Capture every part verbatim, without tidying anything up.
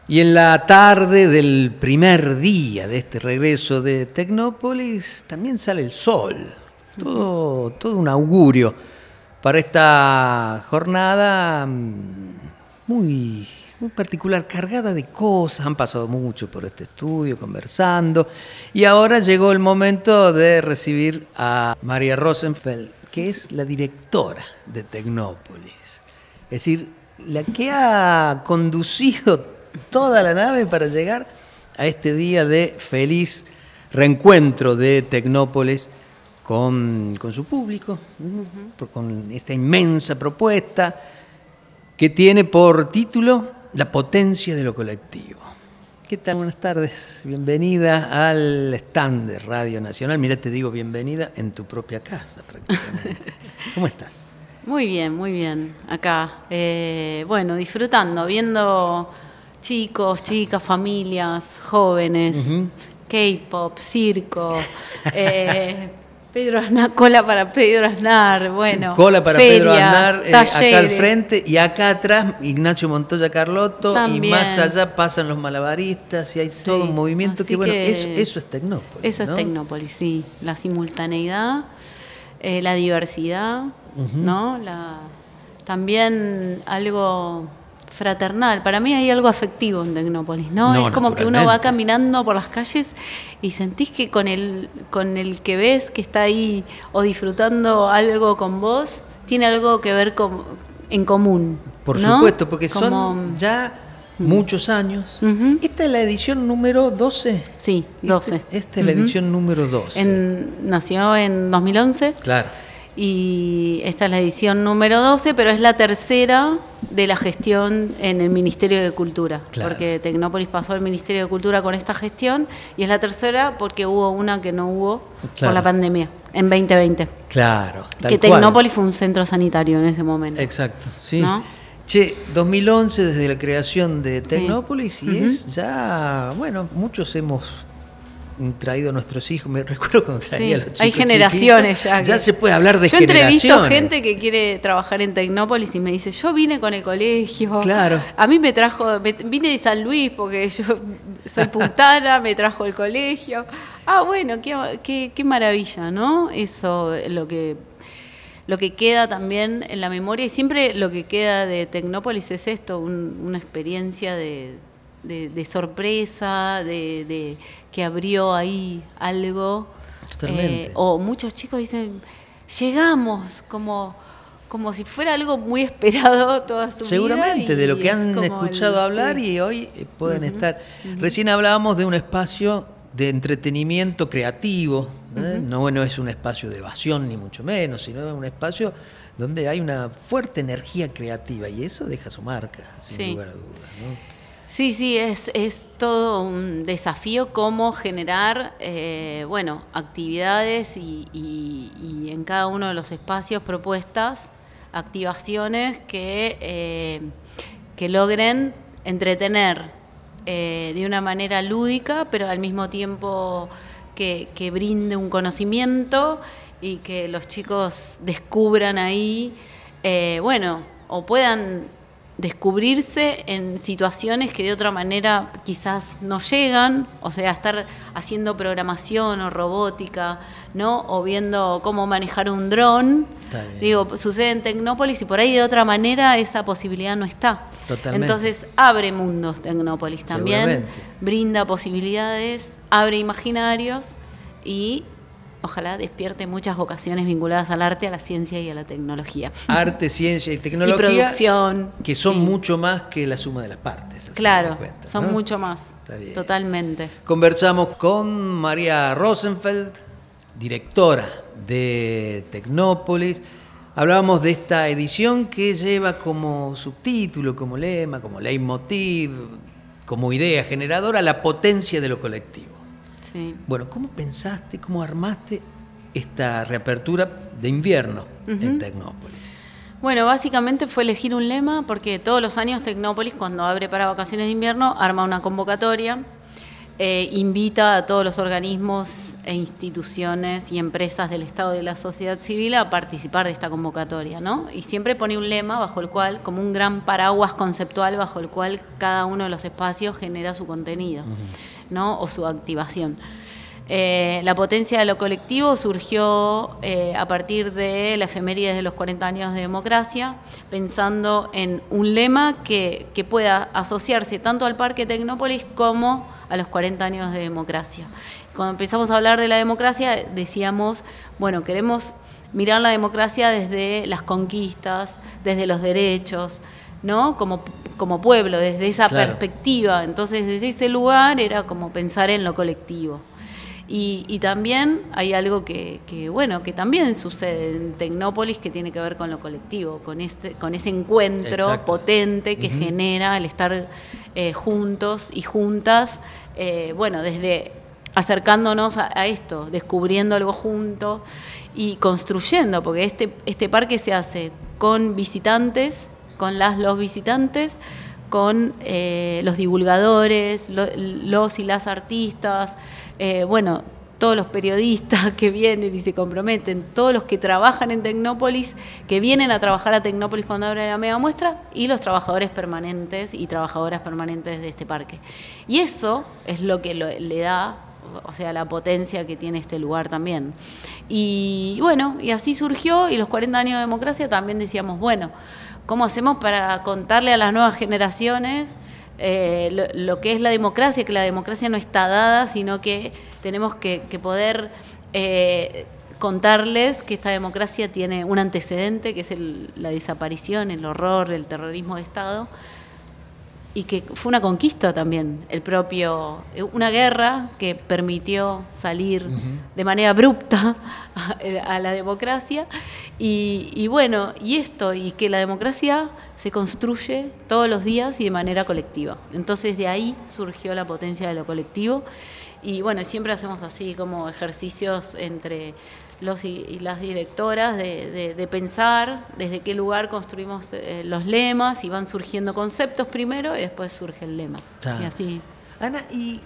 Y en la tarde del primer día de este regreso de Tecnópolis también sale el sol. Todo, todo un augurio para esta jornada muy, muy particular, cargada de cosas. Han pasado mucho por este estudio, conversando. Y ahora llegó el momento de recibir a María Rosenfeld, que es la directora de Tecnópolis. Es decir, la que ha conducido toda la nave para llegar a este día de feliz reencuentro de Tecnópolis con, con su público, uh-huh. con esta inmensa propuesta que tiene por título La potencia de lo colectivo. ¿Qué tal? Buenas tardes, bienvenida al stand de Radio Nacional. Mirá, te digo bienvenida en tu propia casa prácticamente. ¿Cómo estás? Muy bien, muy bien, acá. Eh, bueno, disfrutando, viendo chicos, chicas, familias, jóvenes, uh-huh. K-pop, circo, eh, Pedro Aznar, cola para Pedro Aznar, bueno, cola para ferias, Pedro Aznar, eh, acá al frente y acá atrás Ignacio Montoya Carlotto. También. Y más allá pasan los malabaristas y hay sí, todo un movimiento que, bueno, que eso, eso es Tecnópolis. Eso ¿no? es Tecnópolis, sí, la simultaneidad, eh, la diversidad, uh-huh. ¿no? La, también algo fraternal. Para mí hay algo afectivo en Tecnópolis, ¿no? no es como que uno va caminando por las calles y sentís que con el, con el que ves que está ahí o disfrutando algo con vos, tiene algo que ver con, en común. Por ¿no? supuesto, porque como, son ya uh-huh. muchos años. Uh-huh. ¿Esta es la edición número doce? Sí, doce. Este, esta es la uh-huh. edición número doce. En, nació en dos mil once. Claro. Y esta es la edición número doce, pero es la tercera de la gestión en el Ministerio de Cultura. Claro. Porque Tecnópolis pasó al Ministerio de Cultura con esta gestión y es la tercera porque hubo una que no hubo claro. por la pandemia, en veinte veinte. Claro. Tal que Tecnópolis cual. Fue un centro sanitario en ese momento. Exacto, sí. ¿No? Che, dos mil once desde la creación de Tecnópolis sí. y uh-huh. es ya, bueno, muchos hemos traído a nuestros hijos, me recuerdo cuando traía sí, a los chicos hay generaciones chiquitos, ya. Ya se puede hablar de yo generaciones. Yo entrevisto gente que quiere trabajar en Tecnópolis y me dice, yo vine con el colegio. Claro. A mí me trajo, me, vine de San Luis porque yo soy puntana, me trajo el colegio. Ah, bueno, qué, qué, qué maravilla, ¿no? Eso es lo que... Lo que queda también en la memoria, y siempre lo que queda de Tecnópolis es esto, un, una experiencia de... De, de sorpresa, de, de que abrió ahí algo. Totalmente. Eh, o muchos chicos dicen, llegamos, como, como si fuera algo muy esperado toda su Seguramente, vida. Seguramente, de lo que han escuchado el, hablar sí. y hoy pueden uh-huh, estar. Uh-huh. Recién hablábamos de un espacio de entretenimiento creativo, ¿eh? uh-huh. no, no es un espacio de evasión ni mucho menos, sino es un espacio donde hay una fuerte energía creativa y eso deja su marca, sin sí. lugar a dudas, ¿no? Sí, sí, es, es todo un desafío cómo generar, eh, bueno, actividades y, y, y en cada uno de los espacios propuestas, activaciones que, eh, que logren entretener eh, de una manera lúdica, pero al mismo tiempo que, que brinde un conocimiento y que los chicos descubran ahí, eh, bueno, o puedan descubrirse en situaciones que de otra manera quizás no llegan, o sea, estar haciendo programación o robótica, ¿no? O viendo cómo manejar un dron. Digo, sucede en Tecnópolis y por ahí de otra manera esa posibilidad no está. Totalmente. Entonces abre mundos Tecnópolis también, brinda posibilidades, abre imaginarios y ojalá despierte muchas vocaciones vinculadas al arte, a la ciencia y a la tecnología. Arte, ciencia y tecnología. Y producción. Que son sí. mucho más que la suma de las partes. Claro, cuentas, son ¿no? mucho más. Totalmente. Conversamos con María Rosenfeld, directora de Tecnópolis. Hablábamos de esta edición que lleva como subtítulo, como lema, como leitmotiv, como idea generadora, la potencia de lo colectivo. Sí. Bueno, ¿cómo pensaste, cómo armaste esta reapertura de invierno uh-huh. en Tecnópolis? Bueno, básicamente fue elegir un lema porque todos los años Tecnópolis, cuando abre para vacaciones de invierno, arma una convocatoria, eh, invita a todos los organismos e instituciones y empresas del Estado y de la sociedad civil a participar de esta convocatoria, ¿no? Y siempre pone un lema bajo el cual, como un gran paraguas conceptual bajo el cual cada uno de los espacios genera su contenido, uh-huh. ¿no? O su activación. Eh, la potencia de lo colectivo surgió eh, a partir de la efeméride de los cuarenta años de democracia, pensando en un lema que, que pueda asociarse tanto al Parque Tecnópolis como a los cuarenta años de democracia. Cuando empezamos a hablar de la democracia, decíamos, bueno, queremos mirar la democracia desde las conquistas, desde los derechos, ¿no? Como, como pueblo, desde esa claro. perspectiva. Entonces, desde ese lugar era como pensar en lo colectivo. Y, y también hay algo que, que, bueno, que también sucede en Tecnópolis que tiene que ver con lo colectivo, con, este, con ese encuentro Exacto. potente que uh-huh. genera el estar eh, juntos y juntas, eh, bueno, desde acercándonos a, a esto, descubriendo algo juntos y construyendo, porque este, este parque se hace con visitantes, con las los visitantes, con eh, los divulgadores, lo, los y las artistas, eh, bueno, todos los periodistas que vienen y se comprometen, todos los que trabajan en Tecnópolis, que vienen a trabajar a Tecnópolis cuando abre la mega muestra, y los trabajadores permanentes y trabajadoras permanentes de este parque. Y eso es lo que lo, le da, o sea, la potencia que tiene este lugar también. Y bueno, y así surgió, y los cuarenta años de democracia también decíamos, bueno, ¿cómo hacemos para contarle a las nuevas generaciones eh, lo, lo que es la democracia? Que la democracia no está dada, sino que tenemos que, que poder eh, contarles que esta democracia tiene un antecedente, que es el, la desaparición, el horror, el terrorismo de Estado, y que fue una conquista también, el propio, una guerra que permitió salir uh-huh. de manera abrupta a, a la democracia, y, y bueno, y esto, y que la democracia se construye todos los días y de manera colectiva. Entonces de ahí surgió la potencia de lo colectivo, y bueno, siempre hacemos así como ejercicios entre los y, y las directoras de, de, de pensar desde qué lugar construimos eh, los lemas, y van surgiendo conceptos primero y después surge el lema. Ah. Y así. Ana, y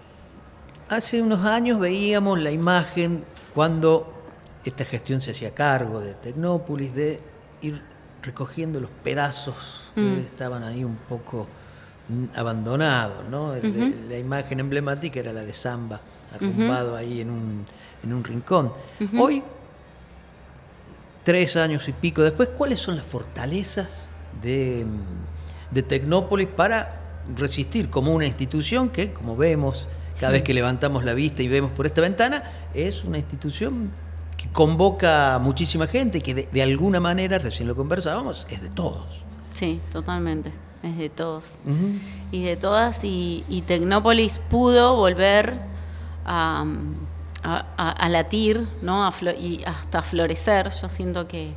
hace unos años veíamos la imagen cuando esta gestión se hacía cargo de Tecnópolis de ir recogiendo los pedazos mm. que estaban ahí un poco mm, abandonados, ¿no? Uh-huh. La, la imagen emblemática era la de Zamba, arrumbado uh-huh. ahí en un en un rincón. Uh-huh. Hoy, tres años y pico después, ¿cuáles son las fortalezas de, de Tecnópolis para resistir como una institución que, como vemos, cada vez que levantamos la vista y vemos por esta ventana, es una institución que convoca a muchísima gente y que de, de alguna manera, recién lo conversábamos, es de todos? Sí, totalmente, es de todos. Uh-huh. Y de todas, y, y Tecnópolis pudo volver a... A, a, a latir, ¿no? A flo- y hasta florecer. Yo siento que,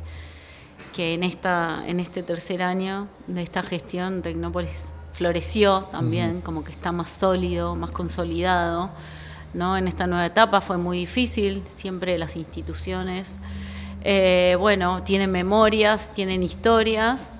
que en, esta, en este tercer año de esta gestión Tecnópolis floreció también, uh-huh. como que está más sólido, más consolidado, ¿no? En esta nueva etapa fue muy difícil, siempre las instituciones, eh, bueno, tienen memorias, tienen historias,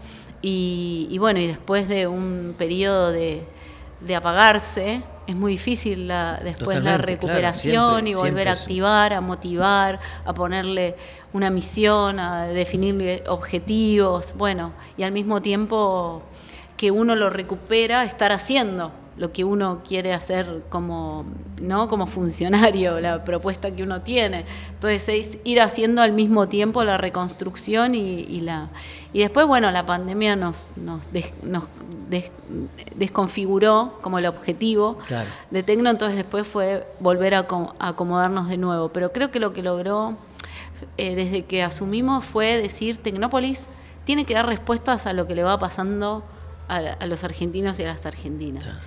y, y bueno, y después de un periodo de, de apagarse, es muy difícil la, después Totalmente, la recuperación, claro, siempre, y volver a activar, a motivar, a ponerle una misión, a definirle objetivos, bueno, y al mismo tiempo que uno lo recupera, estar haciendo lo que uno quiere hacer como, ¿no? Como funcionario, la propuesta que uno tiene. Entonces es ir haciendo al mismo tiempo la reconstrucción y, y la y después, bueno, la pandemia nos nos, des, nos des, desconfiguró como el objetivo claro. de Tecno, entonces después fue volver a, a acomodarnos de nuevo. Pero creo que lo que logró eh, desde que asumimos fue decir, Tecnópolis tiene que dar respuestas a lo que le va pasando a, a los argentinos y a las argentinas. Claro.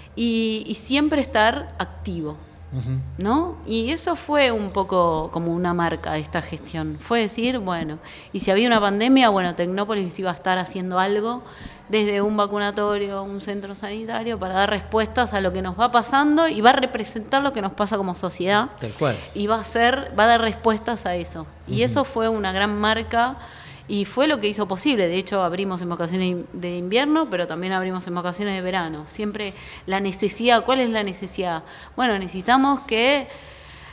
Y, y siempre estar activo, uh-huh. ¿no? Y eso fue un poco como una marca de esta gestión. Fue decir, bueno, y si había una pandemia, bueno, Tecnópolis iba a estar haciendo algo desde un vacunatorio, un centro sanitario, para dar respuestas a lo que nos va pasando, y va a representar lo que nos pasa como sociedad. Tal cual. Y va a ser, va a dar respuestas a eso. Y uh-huh. eso fue una gran marca. Y fue lo que hizo posible. De hecho, abrimos en vacaciones de invierno, pero también abrimos en vacaciones de verano. Siempre la necesidad, ¿cuál es la necesidad? Bueno, necesitamos que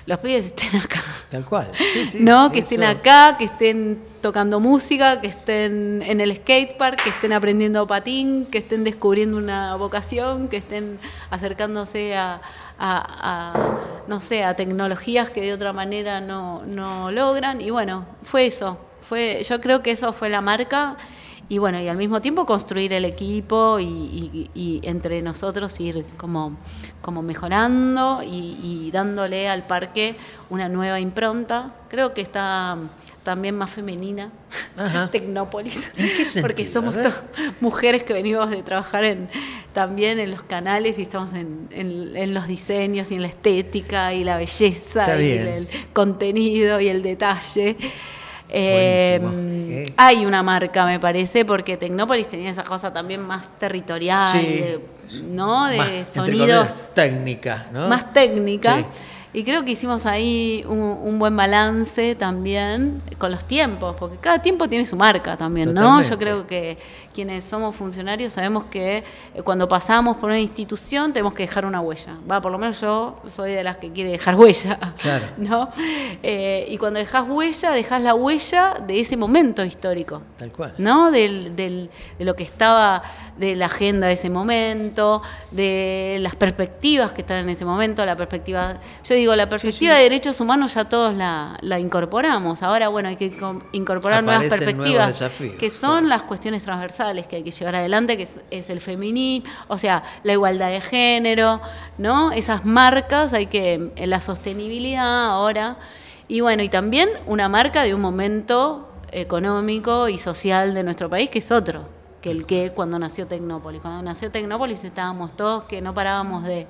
los pibes estén acá. Tal cual. Sí, sí, ¿No? Que eso. estén acá, que estén tocando música, que estén en el skatepark, que estén aprendiendo patín, que estén descubriendo una vocación, que estén acercándose a, a, a no sé, a tecnologías que de otra manera no, no logran. Y bueno, fue eso. Fue, yo creo que eso fue la marca. Y bueno, y al mismo tiempo construir el equipo y, y, y entre nosotros ir como, como mejorando y, y dándole al parque una nueva impronta. Creo que está también más femenina, Tecnópolis. ¿En qué sentido? Porque somos to- mujeres que venimos de trabajar en, también en los canales y estamos en, en, en los diseños y en la estética y la belleza y el, el contenido y el detalle. Eh, eh. Hay una marca, me parece, porque Tecnópolis tenía esa cosa también más territorial, sí, de, ¿no? De más, sonidos. Técnica, ¿no? Más técnica. Sí. Y creo que hicimos ahí un, un buen balance también con los tiempos, porque cada tiempo tiene su marca también, ¿no? Totalmente. Yo creo que quienes somos funcionarios sabemos que cuando pasamos por una institución tenemos que dejar una huella. Va, por lo menos yo soy de las que quiere dejar huella, claro. ¿no? Eh, y cuando dejas huella, dejas la huella de ese momento histórico. Tal cual. ¿No? Del, del, de lo que estaba, de la agenda de ese momento, de las perspectivas que están en ese momento, la perspectiva... Yo digo, la perspectiva sí, sí. de derechos humanos ya todos la, la incorporamos. Ahora, bueno, hay que incorporar Aparecen nuevas perspectivas, nuevos desafíos, que son claro. las cuestiones transversales que hay que llevar adelante, que es, es el feminismo, o sea, la igualdad de género, ¿no? Esas marcas hay que... la sostenibilidad ahora. Y bueno, y también una marca de un momento económico y social de nuestro país, que es otro que el que cuando nació Tecnópolis. Cuando nació Tecnópolis estábamos todos que no parábamos de,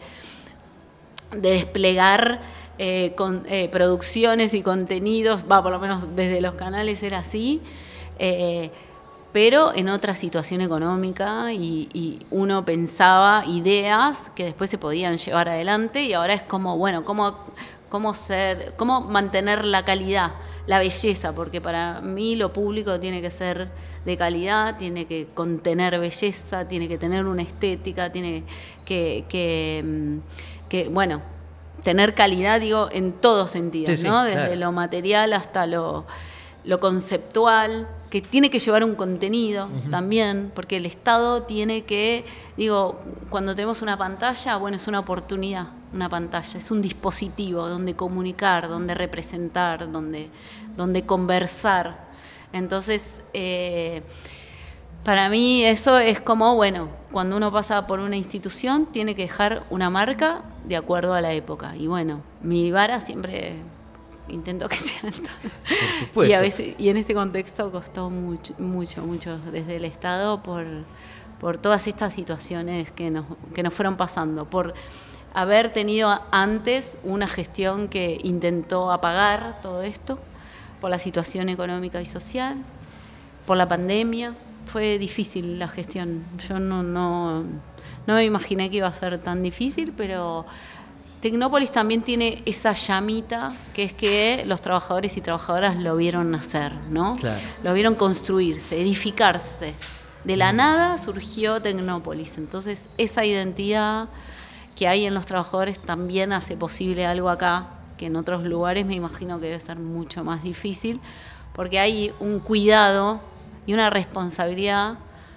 de desplegar eh, con, eh, producciones y contenidos, va, por lo menos desde los canales era así, eh, pero en otra situación económica y, y uno pensaba ideas que después se podían llevar adelante y ahora es como, bueno, cómo... cómo ser, cómo mantener la calidad, la belleza, porque para mí lo público tiene que ser de calidad, tiene que contener belleza, tiene que tener una estética, tiene que, que, que bueno, tener calidad, digo, en todos sentidos, sí, ¿no? Sí, desde claro. lo material hasta lo, lo conceptual, que tiene que llevar un contenido uh-huh. también, porque el Estado tiene que, digo, cuando tenemos una pantalla, bueno, es una oportunidad, una pantalla, es un dispositivo donde comunicar, donde representar, donde, donde conversar. Entonces, eh, para mí eso es como, bueno, cuando uno pasa por una institución, tiene que dejar una marca de acuerdo a la época. Y bueno, mi vara siempre... intento que sea Por supuesto. Y a veces y en este contexto costó mucho mucho mucho desde el Estado por por todas estas situaciones que nos que nos fueron pasando, por haber tenido antes una gestión que intentó apagar todo esto, por la situación económica y social, por la pandemia. Fue difícil la gestión. Yo no no no me imaginé que iba a ser tan difícil, pero Tecnópolis también tiene esa llamita, que es que los trabajadores y trabajadoras lo vieron nacer, ¿no? Claro. Lo vieron construirse, edificarse. De la nada surgió Tecnópolis. Entonces, esa identidad que hay en los trabajadores también hace posible algo acá, que en otros lugares me imagino que debe ser mucho más difícil, porque hay un cuidado y una responsabilidad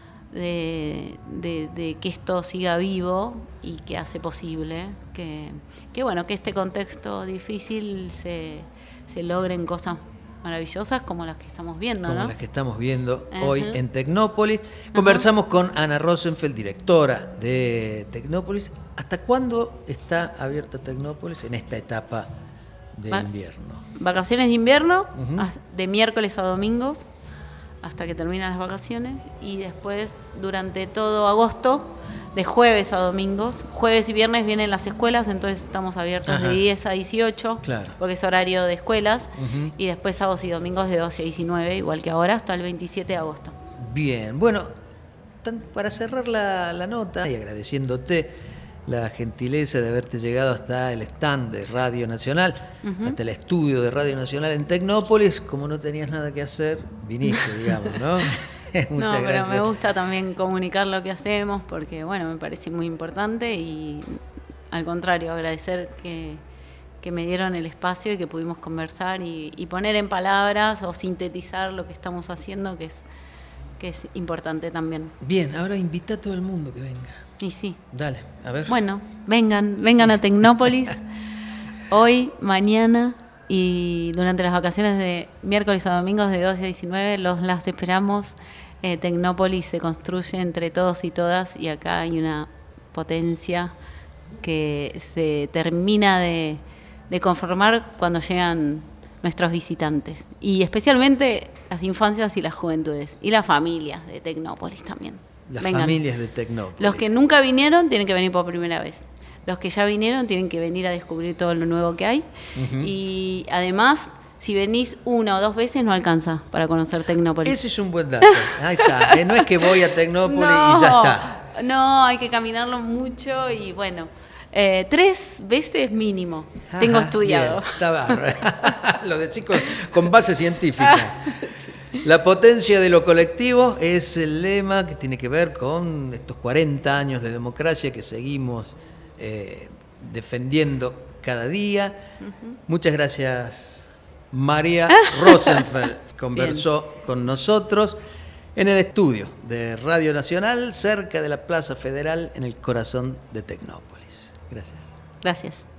De, de, de que esto siga vivo y que hace posible que, que bueno, que este contexto difícil se, se logren cosas maravillosas como las que estamos viendo, como ¿no? las que estamos viendo uh-huh. hoy en Tecnópolis. Conversamos uh-huh. con Ana Rosenfeld, directora de Tecnópolis. ¿Hasta cuándo está abierta Tecnópolis en esta etapa de Va- invierno? Vacaciones de invierno, uh-huh. de miércoles a domingos, hasta que terminan las vacaciones, y después durante todo agosto, de jueves a domingos. Jueves y viernes vienen las escuelas, entonces estamos abiertos Ajá. de diez a dieciocho, claro. porque es horario de escuelas, uh-huh. y después sábados y domingos de doce a diecinueve, igual que ahora, hasta el veintisiete de agosto. Bien, bueno, tan, para cerrar la, la nota, y agradeciéndote la gentileza de haberte llegado hasta el stand de Radio Nacional, uh-huh. hasta el estudio de Radio Nacional en Tecnópolis, como no tenías nada que hacer, viniste, digamos, ¿no? Muchas no, pero gracias. Me gusta también comunicar lo que hacemos, porque, bueno, me parece muy importante y, al contrario, agradecer que, que me dieron el espacio y que pudimos conversar y, y poner en palabras o sintetizar lo que estamos haciendo, que es, que es importante también. Bien, ahora invita a todo el mundo que venga. Y sí. Dale, a ver. Bueno, vengan, vengan a Tecnópolis hoy, mañana y durante las vacaciones de miércoles a domingos de doce a diecinueve, los las esperamos. Eh, Tecnópolis se construye entre todos y todas y acá hay una potencia que se termina de, de conformar cuando llegan nuestros visitantes y especialmente las infancias y las juventudes y las familias de Tecnópolis también. Las Vengan. familias de Tecnópolis. Los que nunca vinieron tienen que venir por primera vez. Los que ya vinieron tienen que venir a descubrir todo lo nuevo que hay. Uh-huh. Y además, si venís una o dos veces, no alcanza para conocer Tecnópolis. Ese es un buen dato. Ahí está. Eh, no es que voy a Tecnópolis no, y ya está. No, hay que caminarlo mucho y bueno, eh, tres veces mínimo. Ajá, tengo estudiado. Bien, está bárbaro. Lo de chicos con base científica. Sí. La potencia de lo colectivo es el lema que tiene que ver con estos cuarenta años de democracia que seguimos eh, defendiendo cada día. Uh-huh. Muchas gracias, María Rosenfeld. Conversó Bien. con nosotros en el estudio de Radio Nacional, cerca de la Plaza Federal, en el corazón de Tecnópolis. Gracias. Gracias.